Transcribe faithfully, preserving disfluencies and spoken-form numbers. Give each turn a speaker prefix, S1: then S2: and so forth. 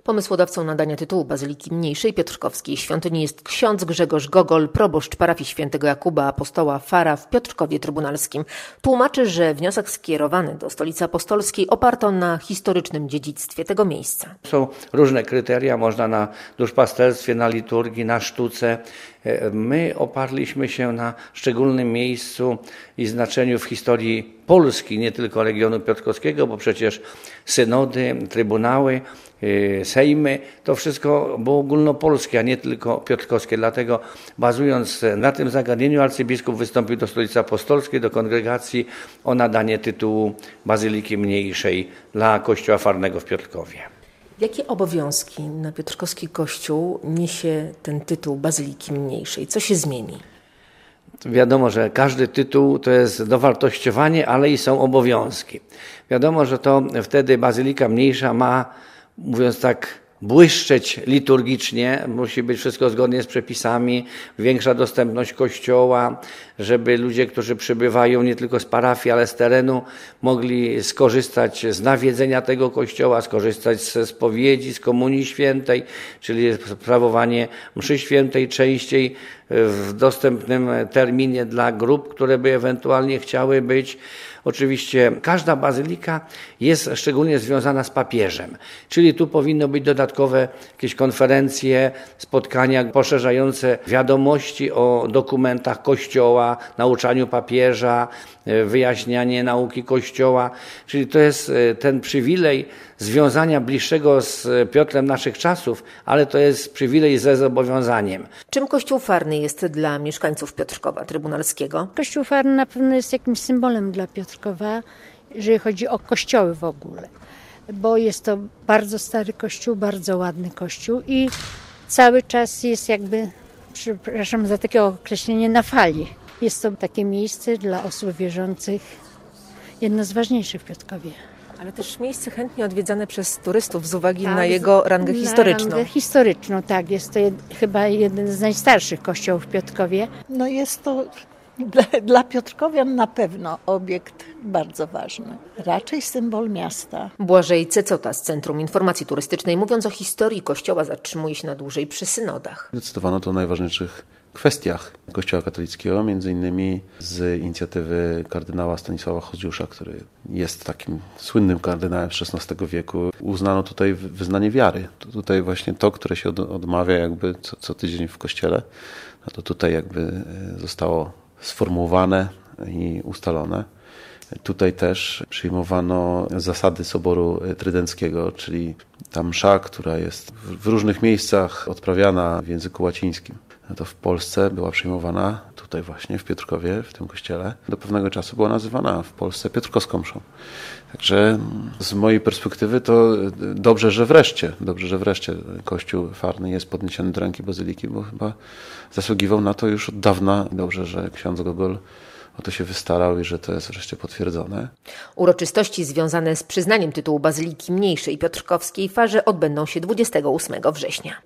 S1: Pomysłodawcą nadania tytułu Bazyliki Mniejszej Piotrkowskiej Świątyni jest ksiądz Grzegorz Gogol, proboszcz parafii świętego Jakuba Apostoła Fara w Piotrkowie Trybunalskim. Tłumaczy, że wniosek skierowany do Stolicy Apostolskiej oparto na historycznym dziedzictwie tego miejsca.
S2: Są różne kryteria, można na duszpasterstwie, na liturgii, na sztuce. My oparliśmy się na szczególnym miejscu i znaczeniu w historii Polski, nie tylko regionu piotrkowskiego, bo przecież synody, trybunały, sejmy, to wszystko było ogólnopolskie, a nie tylko piotrkowskie. Dlatego bazując na tym zagadnieniu arcybiskup wystąpił do Stolicy Apostolskiej, do kongregacji o nadanie tytułu Bazyliki Mniejszej dla Kościoła Farnego w Piotrkowie.
S1: Jakie obowiązki na piotrkowski kościół niesie ten tytuł Bazyliki Mniejszej? Co się zmieni?
S2: Wiadomo, że każdy tytuł to jest dowartościowanie, ale i są obowiązki. Wiadomo, że to wtedy Bazylika Mniejsza ma, mówiąc tak, błyszczeć liturgicznie, musi być wszystko zgodnie z przepisami, większa dostępność kościoła, żeby ludzie, którzy przybywają nie tylko z parafii, ale z terenu, mogli skorzystać z nawiedzenia tego kościoła, skorzystać ze spowiedzi, z komunii świętej, czyli sprawowanie mszy świętej częściej w dostępnym terminie dla grup, które by ewentualnie chciały być. Oczywiście każda bazylika jest szczególnie związana z papieżem, czyli tu powinno być dodatkowe jakieś konferencje, spotkania poszerzające wiadomości o dokumentach Kościoła, nauczaniu papieża, wyjaśnianie nauki Kościoła, czyli to jest ten przywilej związania bliższego z Piotrem naszych czasów, ale to jest przywilej ze zobowiązaniem.
S1: Czym Kościół Farny jest dla mieszkańców Piotrkowa Trybunalskiego?
S3: Kościół Farny na pewno jest jakimś symbolem dla Piotrkowa, jeżeli chodzi o kościoły w ogóle, bo jest to bardzo stary kościół, bardzo ładny kościół i cały czas jest jakby, przepraszam za takie określenie, na fali. Jest to takie miejsce dla osób wierzących, jedno z ważniejszych w Piotrkowie.
S1: Ale też miejsce chętnie odwiedzane przez turystów z uwagi
S3: tak,
S1: na jego rangę
S3: na
S1: historyczną.
S3: Rangę historyczną, tak. Jest to jed, chyba jeden z najstarszych kościołów w Piotrkowie.
S4: No jest to dla, dla Piotrkowian na pewno obiekt bardzo ważny. Raczej symbol miasta.
S1: Błażej Cecota z Centrum Informacji Turystycznej, mówiąc o historii kościoła, zatrzymuje się na dłużej przy synodach.
S5: Decydowano to o najważniejszych kwestiach Kościoła katolickiego, między innymi z inicjatywy kardynała Stanisława Chodziusza, który jest takim słynnym kardynałem z szesnastego wieku. Uznano tutaj wyznanie wiary. To tutaj właśnie to, które się odmawia jakby co, co tydzień w kościele, no to tutaj jakby zostało sformułowane i ustalone. Tutaj też przyjmowano zasady Soboru Trydenckiego, czyli ta msza, która jest w różnych miejscach odprawiana w języku łacińskim. To w Polsce była przyjmowana tutaj właśnie w Piotrkowie, w tym kościele. Do pewnego czasu była nazywana w Polsce piotrkowską mszą. Także z mojej perspektywy to dobrze, że wreszcie, dobrze, że wreszcie Kościół Farny jest podniesiony do rangi bazyliki, bo chyba zasługiwał na to już od dawna. Dobrze, że ksiądz Gogol o to się wystarał i że to jest wreszcie potwierdzone.
S1: Uroczystości związane z przyznaniem tytułu Bazyliki Mniejszej Piotrkowskiej Farze odbędą się dwudziestego ósmego września.